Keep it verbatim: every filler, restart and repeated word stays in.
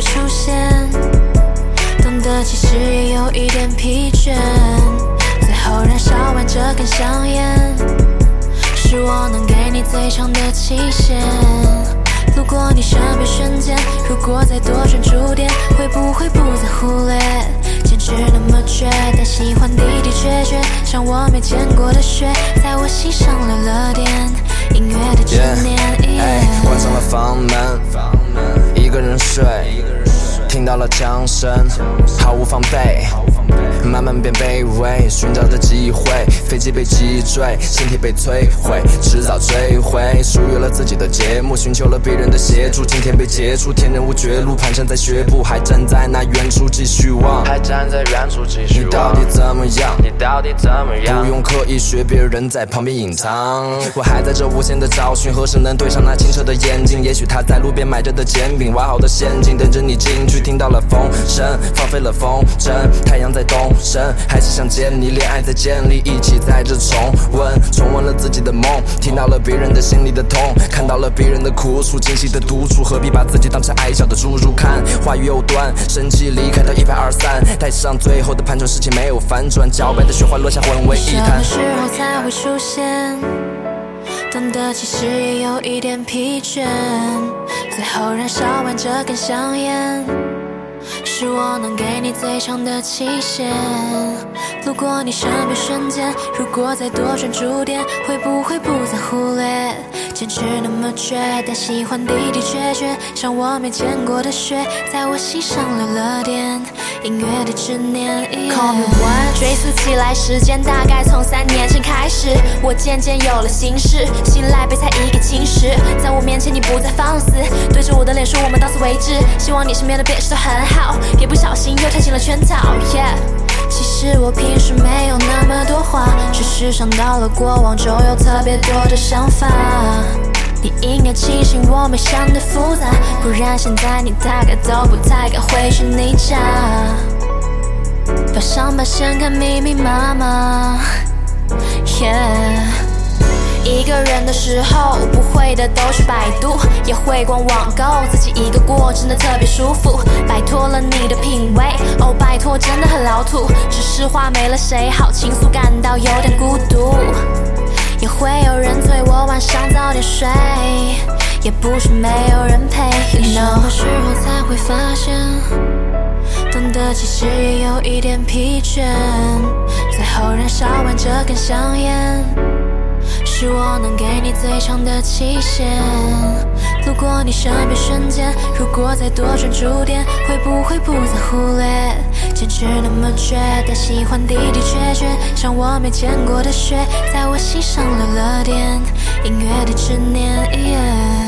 出现，懂得其实也有一点疲倦，最后燃烧完这根香烟，是我能给你最长的期限。路过你身边瞬间，如果再多专注点，会不会不再忽略？坚持那么绝，但喜欢的的确确，像我没见过的雪，在我心上留了点音乐的执念。 Yeah, yeah. 关上了房门，一个人睡，听到了枪声，毫无防备，慢慢变卑微，寻找着机会，飞机被击坠，身体被摧毁，迟早坠毁，属于了自己的节目，寻求了别人的协助，今天被截住，天人无绝路，蹒跚在学步，还站在那远处继续望， 还站在远处继续望。 你到底怎么样？ 你到底怎么样？ 不用刻意学别人在旁边隐藏，我还在这无限的找寻，何时能对上那清澈的眼睛？也许他在路边买着的煎饼，挖好的陷阱等着你进去。听到了风声，放飞了风筝，太阳在东升，还是想见你，恋爱在建立，一起在这重温，重温了自己的梦，听到了别人的心里的痛，看到了别人的苦楚，惊喜的独处，何必把自己当成矮小的侏儒看？话语又断，生气离开到一拍二散，带上最后的盘旋，事情没有反转，脚白的雪花落下混为一谈。 什么时候才会出现？懂得其实也有一点疲倦，最后燃烧完这根香烟，是我能给你最长的期限。路过你身边瞬间，如果再多专注点，会不会不再忽略？坚持那么绝，但喜欢的的确确，像我没见过的雪，在我心上留了点音乐的执念。Call me one， 追溯起来，时间大概从三年前开始，我渐渐有了心事，醒来被才一个侵蚀，在我面前你不再放肆，对着我的脸说我们到此为止，希望你身边的别事都很好，别不小心又跳进了圈套。Yeah， 其实我平时没有那么多话，只是想到了过往就有特别多的想法。你应该庆幸我没想得复杂，不然现在你大概都不太敢回去你家，把伤疤掀开密密麻麻。Yeah，一个人的时候，不会的都是百度，也会逛网购，自己一个过真的特别舒服。拜托了你的品味，哦拜托真的很老土，只是话没了谁好倾诉，感到有点孤独。也会有人催我晚上早点睡，也不是没有人陪。You know， 什么时候才会发现？懂得其实也有一点疲倦，最后燃烧完这根香烟，是我能给你最长的期限。路过你身边瞬间，如果再多专注点，会不会不再忽略？坚持那么绝，但喜欢的的确确，像我没见过的雪，在我心上留了点音乐的执念。Yeah。